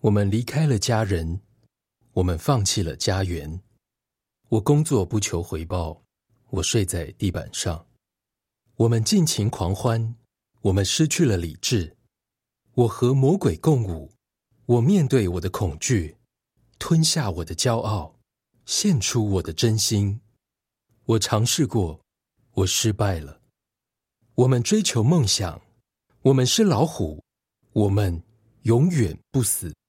我们离开了家人，我们放弃了家园。我工作不求回报，我睡在地板上。我们尽情狂欢，我们失去了理智。我和魔鬼共舞，我面对我的恐惧，吞下我的骄傲，献出我的真心。我尝试过，我失败了。我们追求梦想，我们是老虎，我们永远不死。